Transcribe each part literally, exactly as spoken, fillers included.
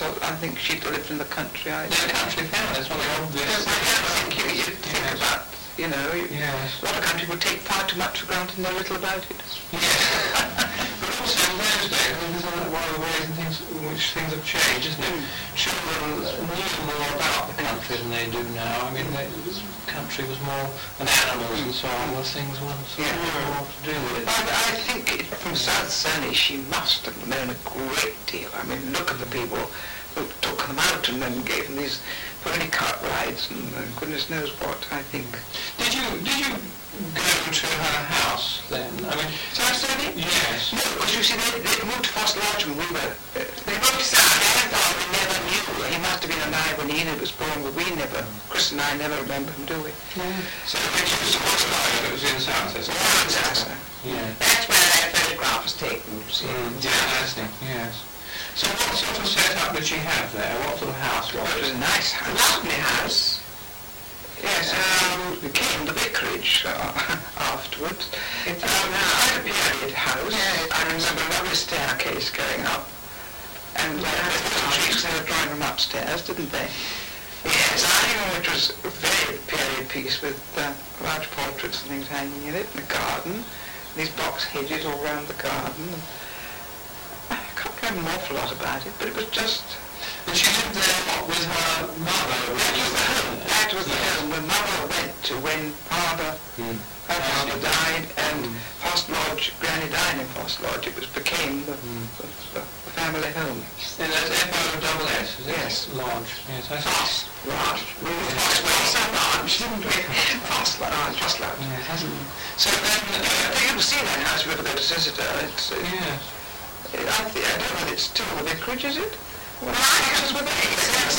thought, I think she'd lived in the country. I Yeah, country family, that's one of the obvious. I don't think you, you think Yes. about, you know, you, Yes. a lot of country people take far too much for granted and know little about it. Yeah. But also in those days, I mean, this is one of the ways in things, in which things have changed, isn't it? Children knew more about the country than they do now. I mean, they, the country was more, and animals and so on, were things one sort of Yeah. more to do with it. I, I think it, from South Sunny, she must have known a great deal. I mean, look at the people who took them out and then gave them these pony cart rides and uh, goodness knows what, I think. Did you, did you go to her house then? I mean, South Sunny? yes. No, because you see, they, they moved to Foster Lodge when we were... Uh, they moved to South Sunny. We never knew. He must have been alive when Enid was born, but we never, Chris and I never remember him, do we? So when she was supposed to die, it was in Somerset. Somerset. Yeah. That's where that photograph was taken, you see. Mm, yeah, I see. Yes. So what sort of setup did she have there? What sort of house was Well, it it? was a nice house. Lovely house. Yes, um, became the vicarage uh, afterwards. It's um, quite a period house. Yeah, I remember a lovely staircase going up. And uh, the trees had a drawing room upstairs, didn't they? Yes, I know it was a very period piece with uh, large portraits and things hanging in it, and a garden, and these box hedges all round the garden. And I can't remember an awful lot about it, but it was just... And she lived there what, with her mother? That was the home. That was the home where Mother went to when Father, Mm. her father died, and Mm. Foster Lodge, Granny died in Foster Lodge. It was became the, Mm. the, the, the family home. And that's F O double S, is it? Yes. Lodge. Yes, I see. Foster Lodge. We were Foster Lodge, didn't we? Foster Lodge, Foster Lodge. Yes, hasn't it? So then, uh, you can see that house if you ever go to Cissitter. It's, uh, Yes. I, th- I don't know whether it's still the vicarage, is it? Well, I think it was with it.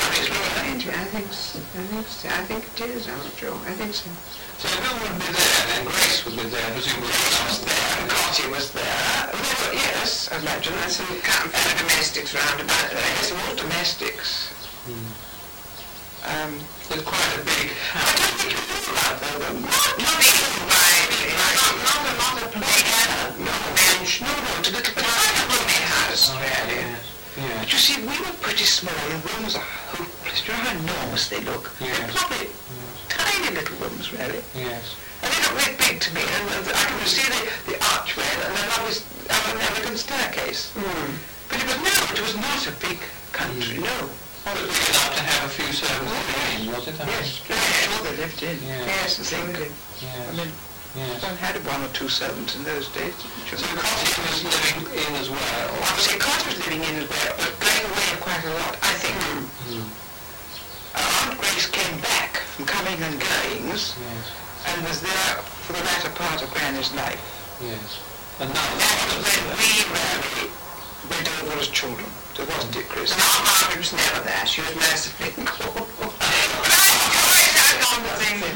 I think so. I think so. I think it is. I'm not sure. I think so. So who would be there then? Grace would be there, presumably. Grace was there, and Cotty was there. There were, yes, I imagine. There's some kind of domestics round about there. There's some more domestics. Mm. Um, There's quite a big I house. don't think you know about them. Not, Not even by not, not a lot of place. no bench. No, no, it's a little bit. Quite a roomy house, Oh, really. yes. Yes. But you see, we were pretty small, and rooms are hopeless. Do you know how enormous they look? Yes. They're probably Yes. tiny little rooms, really. Yes. And they look very big to me, and, and I can see the, the archway and the lovely, an elegant staircase. Mm. But it was, no, it was not a big country, no. Well, it was big enough to have a few servants living in, was it? I Yes, think? I'm sure they lived in. Yes. Yes, absolutely. I Yes. mean, Yes. one had one or two servants in those days, didn't you? So Cotty was living in as well. Obviously, Cotty was living in as well, but going away quite a lot, I think. Mm. Uh, Aunt Grace came back from coming and goings, Yes. and was there for the latter part of Granny's life. Yes. And none of That the was when we rarely went over as children. There wasn't it, Chris? And Aunt Margaret was never there. She was mercifully called. But I don't know the thing.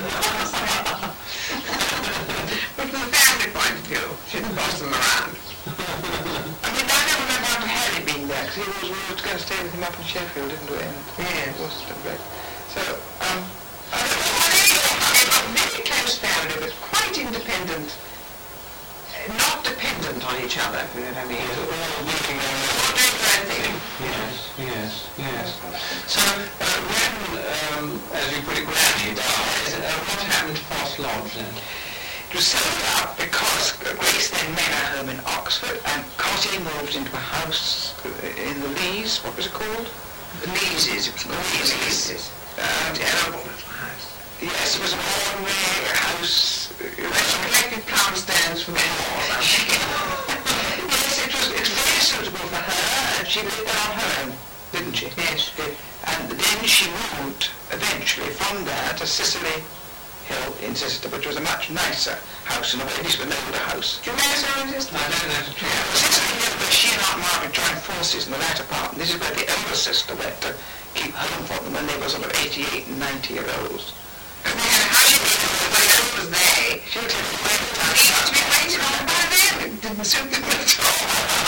But from the family point of view, she didn't boss them around. I mean, I don't remember Uncle Harry being there, because he was, we were going to stay with him up in Sheffield, didn't we? And Yes. Worcester, right? So, um, I don't know. Well, they were a very close family, but quite independent. Uh, Not dependent on each other, if you know what I mean. all living there. All doing their own thing. Yes, yes, yes. So, uh, when, um, as you put it, Granny died, uh, what happened to Foster Lodge then? It was sold up because Grace then made her home in Oxford, and Cotty moved into a house in the Lees. What was it called? The Leeses, it was called the Leeses. Um, Terrible little house. yes, it was an ordinary house. They collected pound stands from in-laws, I think. Yes, it was, it was very suitable for her, and she lived there on her own, didn't she? Yes, she did. And then she moved eventually from there to Cicely Hill in Cissister, which was a much nicer house in a way, at least an older house. Do you remember some of this? I don't know. Cicely Hill, but she and Aunt Margaret joined forces in the latter part, and this is where the elder sister went to keep home for them when they were sort of eighty-eight and ninety year olds. And then how she did it, but who was they? She was in the way of the He used to be waiting on by them. It didn't suit them at all.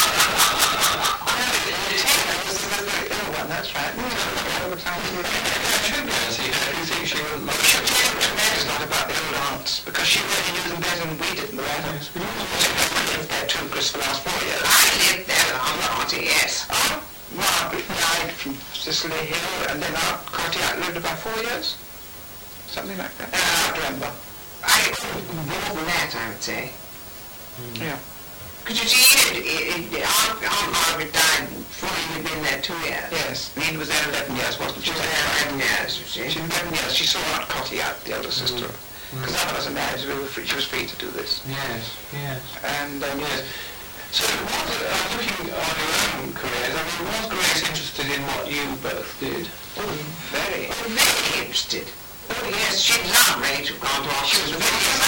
one, that's right. I should go and see her. Do you think she wouldn't Well, mind? we should tell you tremendous lot about the old aunts, because she really knew them better than we did in the latter. Yes, we all We lived there too, Chris, for the last four years. I lived there with Aunt Auntie, yes. Aunt Margaret died from Hexley Hill, and then out Cartier lived about four years, something like that. Uh, I don't remember. I, more than that, I would say. Mm. Yeah. Because you see, it, it, it, Aunt, Aunt Margaret died before you'd been there two years. Yes, Nene was there eleven years, wasn't she? She was there eleven years, you see. She was eleven years. She saw Aunt Cotty out, the elder sister. Because none of us are married, so we were free, she was free to do this. Yes, yes. And, um, Yes. So, was it, uh, looking on your own careers, I mean, was Grace interested in what you both did? oh, very. Oh, very interested. Oh, yes, she'd love me to have gone to Oxford. She was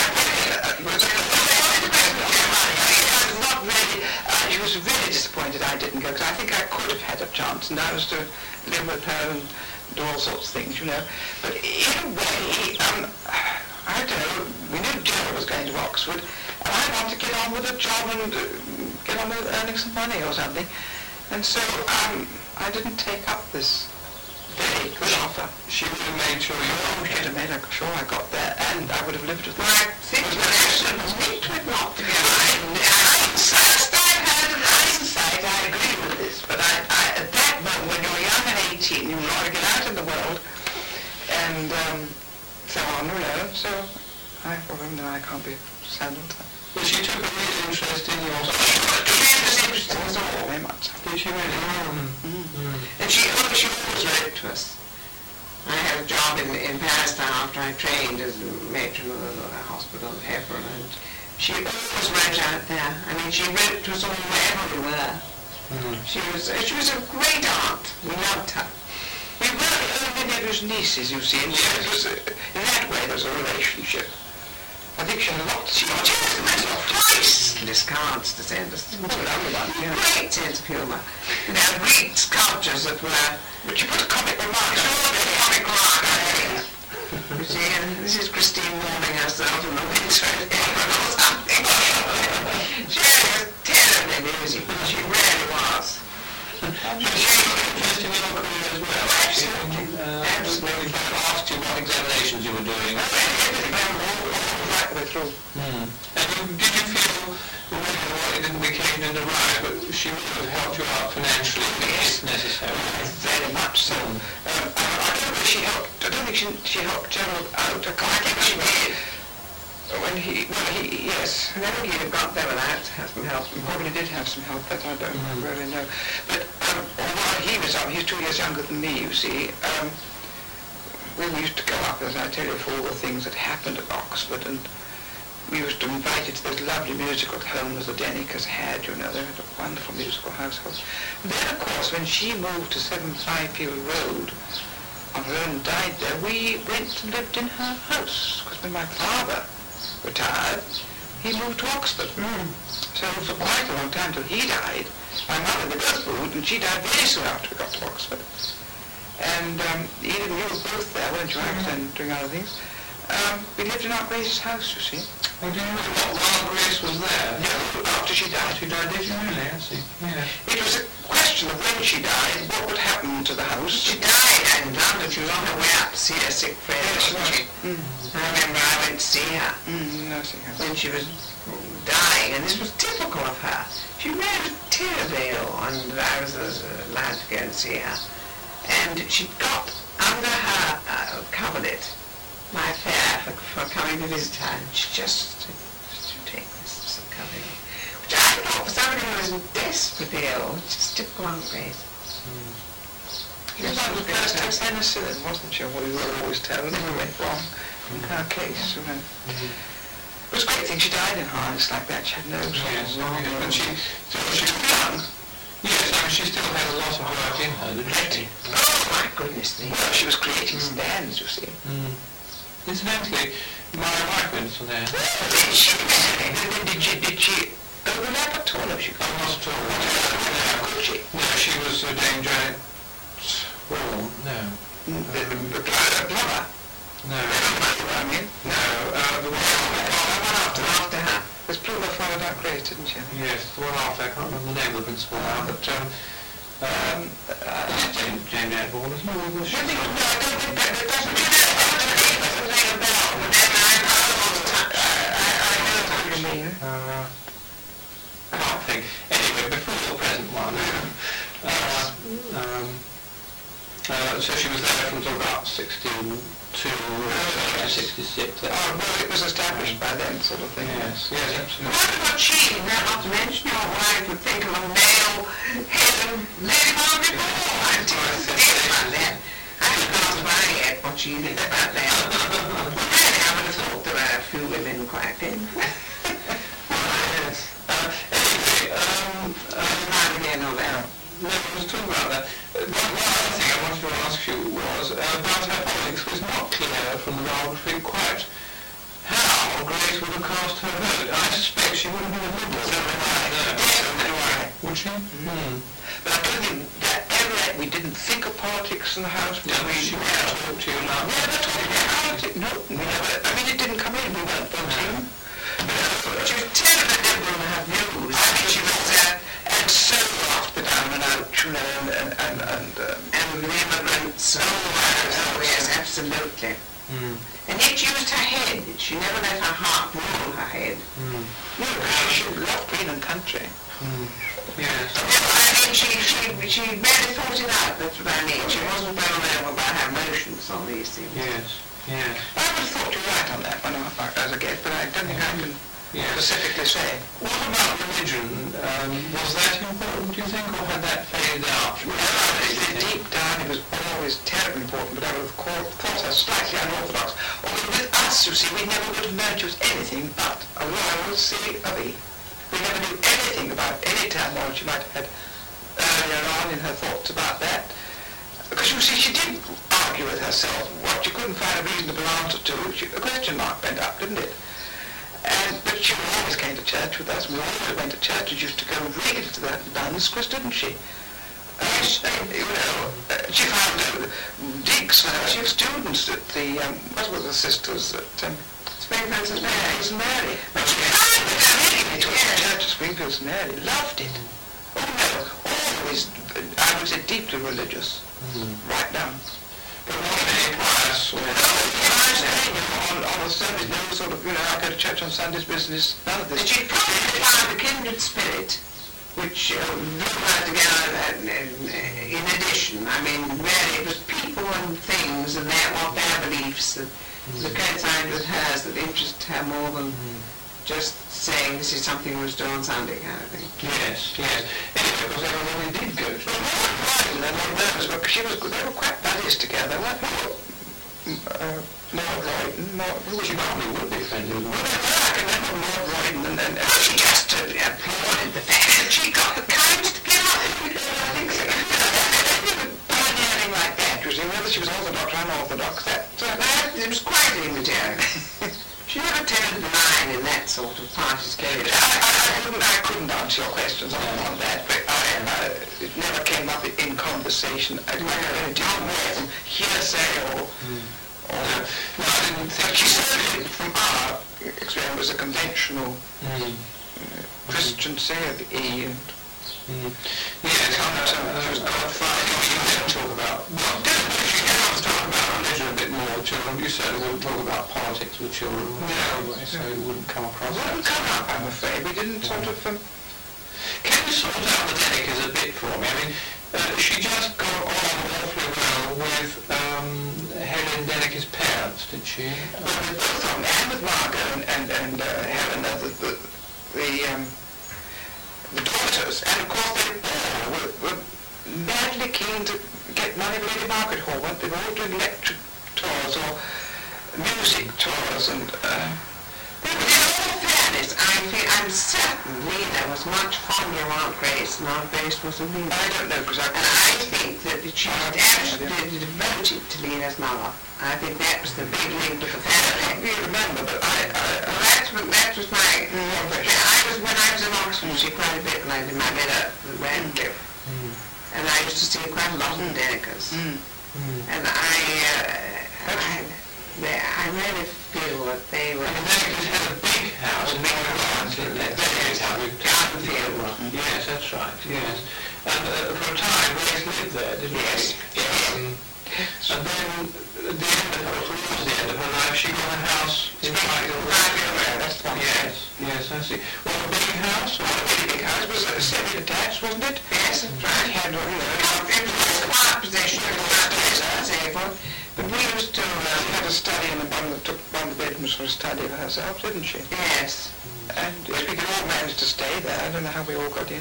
not really, uh, she was really disappointed I didn't go, because I think I could have had a chance, and I was to live with her and do all sorts of things, you know. But in a way, um, I don't know, we knew Gerald was going to Oxford, and I wanted to get on with a job and uh, get on with earning some money or something. And so um, I didn't take up this very good offer. She would have made sure you Oh, she had made sure I got there, and I would have lived with her. Well, I think that actually was linked with not to be hindsight, hindsight, I agree with this, but I, I, at that moment, when you're young and eighteen, you want to get out in the world, and um, so on, you know, so I thought, oh, no, I can't be saddled. But she took a real interest in your... tremendous interest in us all. Very much. Did she really? Mm. Mm. Mm. And she, oh, she always wrote to us. I had a job in, in Palestine after I trained as matron of the hospital of Hebron, and she always wrote out there. I mean, she wrote to us all wherever we were. Mm. She was, uh, she was a great aunt. We loved her. We were the only nephew's nieces, you see, and so it was, uh, in that way there was a relationship. I think she had a lot. She was just a priceless cards to send us. Oh, lovely one, yeah. Great sense of humour. And our Greek sculptures that were... But you put a comic remark. It's all a comic remark, I think. You see, and this is Christine warming herself in the winter or something. She was terribly amusing. She really was. But she was interested in your career as well. Absolutely. Uh, Absolutely. When we asked you what examinations you were doing. Everything, all, all right the way through. Mm. And you, did you feel, well, it didn't become in the right, but she would have helped you out financially if necessary? Very much so. Um, I, I don't think she helped, I don't think she, she helped Gerald out. I, can't, I think she did. When he, well, he, yes. I never he'd have got there without some help. He probably did have some help, that I don't Mm. really know. But um, while he was up, he was two years younger than me, you see, um, we used to go up, as I tell you, for all the things that happened at Oxford, and we used to invite you to those lovely musical homes the Denikers had, you know, they had a wonderful musical household. And then, of course, when she moved to seven Fifield Road on her own, died there, we went and lived in her house, because when my father retired, he moved to Oxford. Mm. So for quite a long time till he died, my mother, they both moved, and she died very soon after we got to Oxford. And um, Edith and you were both there, weren't you, mm. and doing other things. Um, we lived in Aunt Grace's house, you see. Oh, do you know what, while Grace was there? No, after she died. She died, did you really? I see. Yeah. It was a question of when she died, what would happen to the house. She died in London. She was on her way out to see her sick friend, Yes, wasn't she? Mm. I remember I went to see her Mm, nursing her. when she was dying, and this was typical of her. She really was terribly ill, and I was uh, allowed to go and see her. And she got under her uh, coverlet my fare for, for coming to visit her, and she just said, "Just take this coverlet," which I thought for somebody who was desperately ill, just typical Aunt Grace. She was like the first time penicillin, wasn't she? What we were always told, and we went wrong in her case, you know. It was a great thing she died in harness like that. She had no sort Yes, of oh, yes, but she, so she was young. Yes, I mean, she still had a lot of work in her, didn't she? Oh my goodness me! Well, she was creating stands, you see. Mm. Incidentally, my wife went to there. Did she? Did she? Did she overlap at all? She Oh, not at all. How could she? No, she was uh, Dame Janet Warren. No. The, the, the, the plumber. No. I mean, No, uh, the one after, after. after her. Was plumber followed out Grace, didn't she? Yes, the one after. I can't remember the name of the principal now, but um, um, uh, Jane, Jane Janet Warren, isn't it? Was she? I think, no, I don't think that, that doesn't do that. I don't think it doesn't ring a bell. And I, I, I, I know what you mean. Uh, I can't think. Anyway, before the present one, uh, um, I sixty-two or sixty-six. Oh, well, it was established by then, sort of thing. Yes, yes, absolutely. What about cheating? Now, not to mention your wife would think of a male head Lady Margaret Hall. I'm telling you about that. I haven't gone to my head what she thinks about that. Really, I would have thought there were a few women quite thin. Yes. Uh, anyway, um, I'm not again on that. no, I was talking about that. Uh, One, one other thing I wanted to ask you was uh, about her politics. It was not clear from the biography quite how Grace would have cast her vote. I suspect she would have been a Liberal. So did I. Yes, so do I. Would she? Hmm. But I don't think that ever, we didn't think of politics in the house. Yeah, we, she we would have never, talked to you about we never talked about politics. No, we never, I mean, it didn't come in, we weren't voting. But She was terribly liberal in her views. I think she was, uh, and so after down and out, you know, and, and, and, um, And the immigrants. Oh, oh, yes, absolutely. Hmm. And yet she used her head. She never let her heart rule her head. Hmm. no, she, she loved being in country. Hmm. Yes. No, I mean, she, she, she barely thought it out, that's what I mean. She wasn't well known about her emotions on these things. Yes. Yes. I would have thought you're right on that one, uh, as a guess, but I don't think I can Yes. specifically say. What about religion? Um, was that important, do you think, or had that faded out? No, it- deep down it was always terribly important, but I would have called, thought her slightly unorthodox. Although with us, you see, we never would have known she was anything but a royal silly hubby. We never knew anything about any turmoil she might have had earlier on in her thoughts about that. Because you see, she did argue with herself what you couldn't find a reasonable answer to. She, a question mark went up, didn't it? And, but she always came to church with us. We always went to church and used to go regularly to the nuns' quiz, didn't she? Uh, she, you know, uh, she found uh, digs for her. She had students at the, um, what were the sisters at um, Springfield Saint Mary's Mary. Mary. But she found the regularly to the church at Springfield Saint Mary. Loved it. Oh no, always, uh, I would say deeply religious. Hmm. Right down. But not any pious or... On, on a service, no sort of, you know, I go to church on Sundays business, none of And this. she probably found a kindred spirit, which uh, drew her together uh, in addition. I mean, really, it was people and things and their, what their beliefs that, that coincided with hers that interested her more than just saying this is something we must do on Sunday kind of thing. Yes, yes. Anyway, because everybody did go to And then one nervous, because she was, they were quite buddies together, weren't they? Uh, Maud Royden, Maud, who was She she? probably would be friendly with Well, her. I can remember Maud Royden, and then uh, she just uh, applauded the fact that she got the courage to get up. I think so. Pioneering like that, you see, whether she was orthodox or unorthodox, that, uh, That, it was quite immaterial. She never turned the line in that sort of party I, spirit. I, I, couldn't, I couldn't answer your questions on, on that, but I, uh, it never came up in conversation. I didn't know from hearsay or... or No, I didn't think but she certainly, from our experience, was a conventional Hmm. uh, Christian savvy and... Hmm. Yes, I'm not, uh, she was quite fine. You didn't talk about... Well, if you can talk about religion a bit more with children, you certainly wouldn't talk about politics with children. Anyway, so it wouldn't come across. It wouldn't come up, I'm afraid. We didn't sort of... Um, Can you sort out the Denekers a bit for me? I mean, uh, she just got on awfully well with um, Helen Deneker's parents, did she? But with both of them, and with Margot and, and, and uh, Helena, the, the, the, um, the daughters, and of course they all were, were madly keen to get money for Lady Margaret Hall, weren't they? They were all doing lecture tours or music tours, and uh, But in all fairness, I feel, I'm certain Lena was much fonder of Aunt Grace than Aunt Grace was of Lena. I don't know, because I... And I think that she was absolutely devoted to Lena's mother. I think that was the big link to the family. You remember, but I... I, Well, I that's what, that was my... I was, when I was in Oxford, she quite a bit when I did my bit at the Radcliffe. And I used to see quite a lot of the Denekers. mm. And I, uh, I, they, I really feel that they were... And the Denekers had a big house in Northern didn't they? Denekers had a garden field. Yes, that's right, yes. And uh, for a time, Grace lived there, didn't Yes. she? Um, and then, at the end of her, towards the end of her life, she got a house in Highfield. That's the one. Yes, yes, I see. Well, a big house? Well, a really big house. It was uh, semi-detached, wasn't it? Yes, that's right. It had, you know, It was a quiet possession, it was not place, I'd say, for, but we used study and one that took one of the bedrooms for a study for herself, didn't she? Yes. And if we could all manage to stay there, I don't know how we all got in.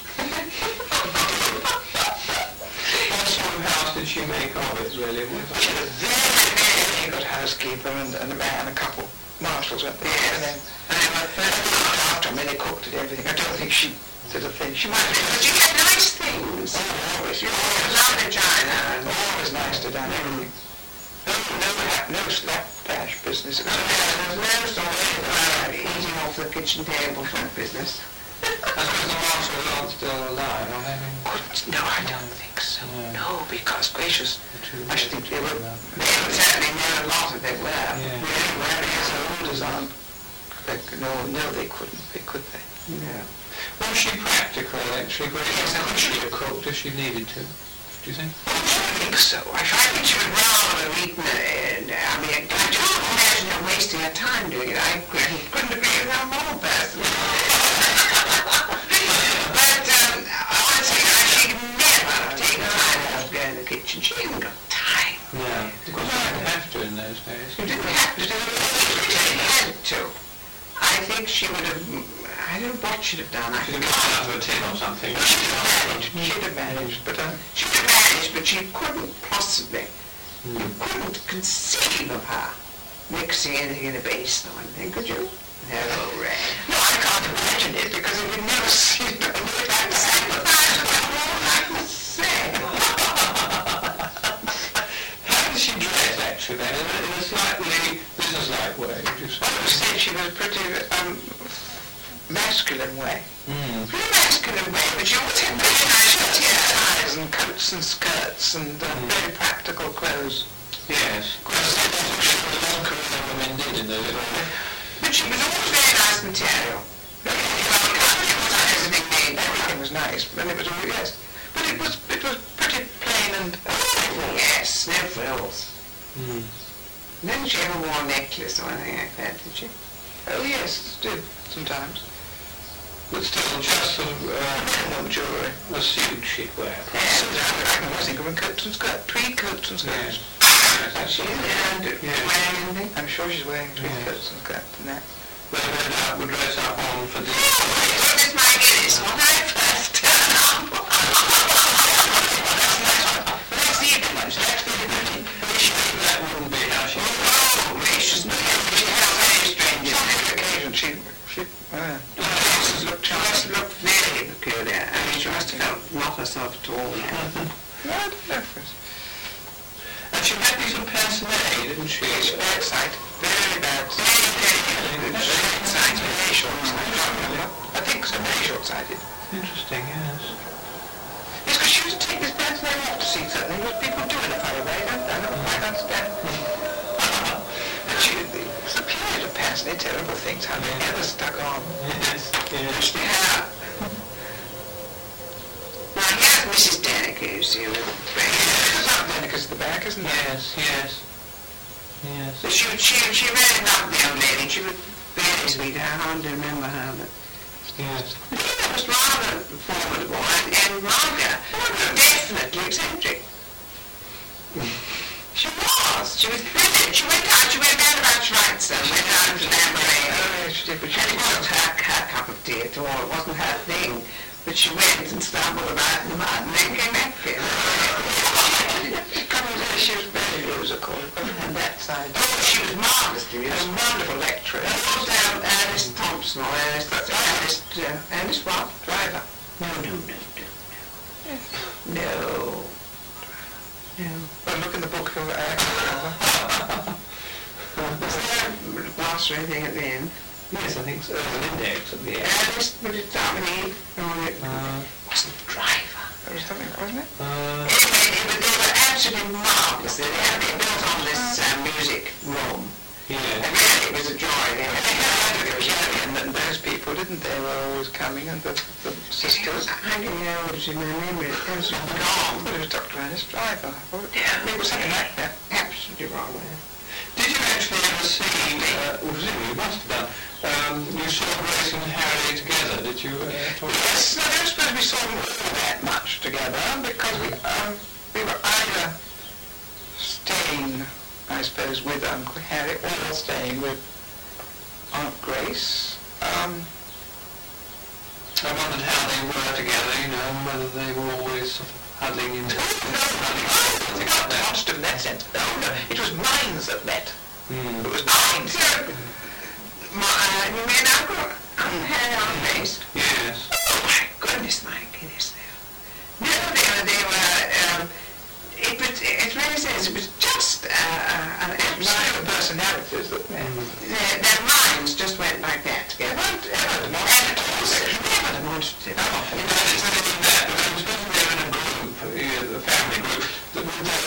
What sort of house did she make of it, really? She had a very, very good housekeeper and, and a man, a couple, marshals, weren't they? Yes. And then, and then my first looked after them, they cooked and everything. I don't think she did a thing. She might have been, But you get nice things. oh, always, you Love always, in China. And always nice to done everything. No, no, ha- no slapdash business. It was there's no sort of uh, eating off the kitchen table sort of business. I suppose the marshals aren't still alive, are they? couldn't, no, I don't think so. No. No, because gracious, I should think they were They would certainly know a lot if they were. Yeah. really very as old as Aunt. They, no, no, they couldn't be, could they? Yeah. Was she practical, actually? Grace? Could she have cooked if she needed to? Do you think? I think so. I I should think she would rather have eaten it. I mean, I can't imagine her wasting her time doing it. I couldn't, couldn't agree with her more personally. But um, honestly, I should never have taken time out to go in the kitchen. She hadn't got time. Yeah. Because you didn't have to in those days. You didn't have to do it. She had to. I think she would have, I don't know what she'd have done. I She'd think have gone out of a tin or something. She'd have managed. She'd have managed, but um, she would have managed, but she couldn't possibly, you couldn't conceive of her mixing anything in a basin or anything, could you? No, Ray. no, I can't imagine it because it would never seem to look that Sympathise with her all I can say. How did she dress, actually, then? In a, in a slightly business-like way, would you say? I would say she was pretty um, masculine way. Mm. Pretty masculine way, but she always had very nice Ties and coats and skirts and um, Mm. very practical clothes. Yes. Because that's what she was the one career women did in those days. But she was always very nice material. Everything made. Everything was nice, and it was all yes, but it was it was pretty plain and. Yes, no frills. Mm. Didn't she ever wore a necklace or anything like that, did she? Oh yes, did sometimes. But still, just sort of uh, No jewellery. a suit she'd wear. Sometimes I can always think of in coats and skirts, tweed coats and skirts. Yes. She didn't Yeah. wear anything. I'm sure she's wearing tweed Yeah. coats and skirts and that. But no doubt would dress up on for dinner. What is my Guinness? When I first turned up. That's the image. That's the image. That wouldn't be how she... Oh, gracious me. She had a very strange On every occasion, she she uh, She looked, she must have looked very peculiar. I mean, she must have felt not herself at all. no, I don't know if it's And she had these on pince-nez, didn't she? it's bad sight, very bad sight. Short sight, very short sight. I can't remember. I think so, very short sighted. Interesting, yes. It's because she used to take this man's name off to see something what people do in a funny way, don't they? I don't quite understand. But she, it's a period of past, they're terrible things, how they ever stuck on. Yes, yes. Yeah. Now, here's Missus Deniker, you see, with It's not then because of the back, isn't it? Yes, yes. Yes. But she, she, she really loved the young lady. She was very sweet. I hardly remember her, but Yes. I think that was rather formidable. And, and Margaret was definitely eccentric. She was. She was brilliant. She went out. She went down about Schweitzer, went out to Lamborghini. Oh, yes, she did, but she And it wasn't her, her cup of tea at all. It wasn't her thing. But she went and stumbled about in the mud and then came back again. She was very musical, on that side. Oh, she was marvellously And a musical. wonderful lecturer. And also um, Ernest Thompson or Ernest, Ernest, uh, Ernest what? Driver. No, no, no, no, no. No. No. Well, look in the book of uh, Was there a glossary thing at the end? Yes, I think so. There's an index at the end. Ernest, would it start with E? Or it Uh, wasn't Driver. There was something, wasn't it? uh, Anyway, they were, they were absolutely marvellous. They had been built on this uh, music room. And yes. really, it was a joy. They had They had a piano, and those people, didn't they, were always coming, and the, the sisters. I don't know, it's in my memory. It was Well, gone. it was Doctor Ernest Driver. Well, Yeah. it was something like that. Absolutely wrong there. Did you actually ever see, uh, well, presumably you must have done, um, you saw Grace and Harry together, did you uh, talk about Yes, no, I don't suppose we saw them all that much together, because we, um, we were either staying, I suppose, with Uncle Uncle Harry, all staying with Aunt Grace. Um, I wondered how they were together, you know, and whether they were always sort of huddling into... They got positive in that sense. No, no, it was minds that met. Mm. It was minds. My, uh, you mean Uncle, Uncle Harry, Aunt Grace? Yes. Oh my goodness, my goodness. No, they were, they were, um, it was, it really says, it was just uh, an Minds absolute... personalities that met. Their, their minds just went like that They together. weren't ever And demonstrative. never demonstrative. No, you know, it's not even that, but it was when they were in a group, you know, a family group, that we were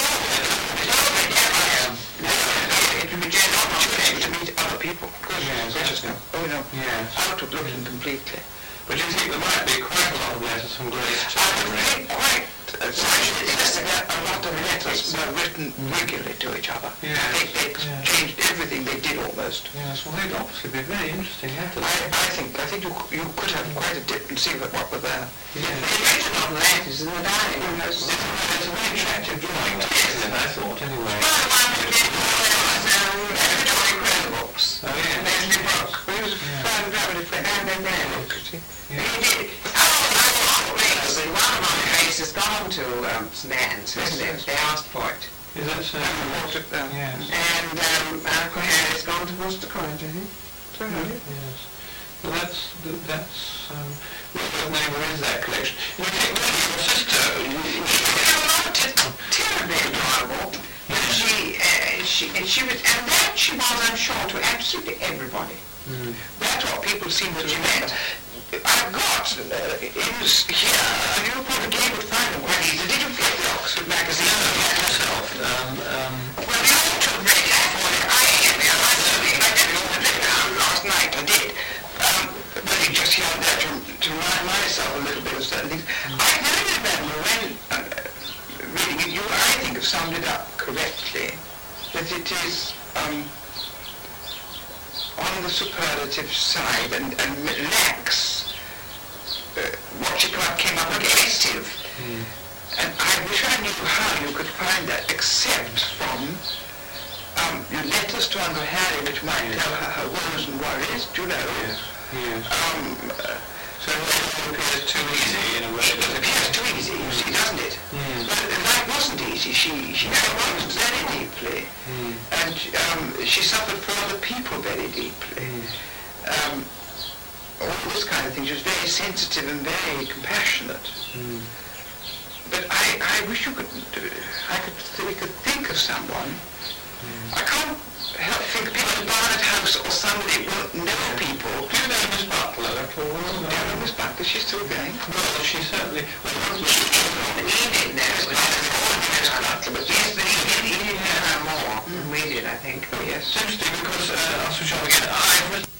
It would be general opportunity to meet other people. Yes, Just yes. oh, no, Yes. out of looking completely. But you think there might be quite a lot of letters from Grace to I Henry? think quite uh, actually, a lot of letters were written regularly to each other. Yes. They, they Yeah. exchanged everything they did almost. Yes, well, they'd obviously be very interesting letters. I, I think I think you you could have quite a dip and see what, what were there. Yeah. They written on letters in the diary. It's, it's a very attractive drawing, that, isn't it, I thought, anyway. Well, the one who did was um, Victoria Incredibles. Oh, yes. Leslie Brooke, he was a Yeah. fan family friend. And then there. Yeah. He did. Oh, Aunt Grace, and one of my Grace has gone to um, St Anne's, hasn't it? They asked for it. Is that so? Yes. And um, Uncle Harry's gone to Worcester College, I think. So, Yes. Well, that's, that- that's, um, what neighbour is that collection? You know, take one of your sister, you, you, terribly adorable. But she, uh, she, and she was, and that she was, I'm sure, to absolutely everybody. Mm. That's what people seem to remember. I've got uh, Inns here, and you probably would find them quite easy. Did you get the Oxford magazine? yourself, um, um, Well, you ought to have read that one. I am, I certainly, I did it all down last night, I did. Um, but it just here and there to, to remind myself a little bit of certain things. I very remember when uh, reading it, you, I think, have summed it up correctly, that it is um, on the superlative side and, and lacks uh, what you came up against. mm. And I wish I knew how you could find that, except from um, your letters to Uncle Harry, which might tell her her woes and worries, do you know? Yes, yes. Um, uh, So it appears too easy in a way. it appears too easy, you see, doesn't it? Mm. But life wasn't easy. She she worked very deeply, Mm. and um, she suffered for other people very deeply. Mm. Um, all this kind of thing. She was very sensitive and very compassionate. Mm. But I, I wish you could, uh, I could, we could think of someone. I can't help think people in Barnard House or somebody won't know people. Do you know Miss Butler at all? Do you know Miss Butler? She's still going. Well, she certainly... Well, He did know. Miss Butler, but Yes, but he did, he did know her more than we did, I think. oh yes. it's interesting because, uh, I'll switch on again, I've written